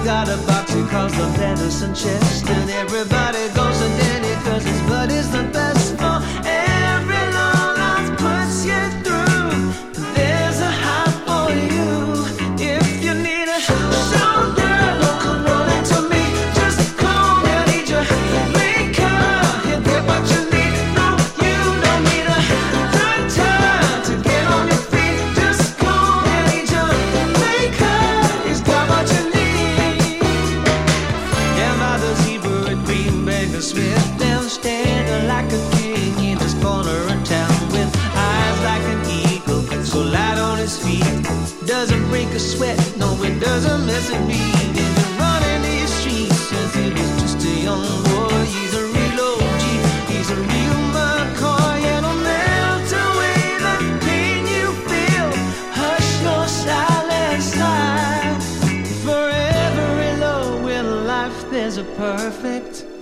got a box he calls the venison chest, and everybody goes to Denny 'cause his buddy's the best. For every long life puts you through, there's a high for you. If you need a shoulder, come rolling to me. Just call me, I need your maker. He'll get what you need. No, you don't need a doctor to get on your feet. Just call me, I need your maker. He's got what you need. Down by the zebra at Green Baker Smith, down standing like a king in this corner of town, with eyes like an eagle, so light on his feet. Doesn't break a sweat, no, it doesn't miss a beat. And he's running these streets since he was just a young boy. He's a real OG, he's a real McCoy, and he'll melt away the pain you feel. Hush your silent sigh. For every low in life there's a perfect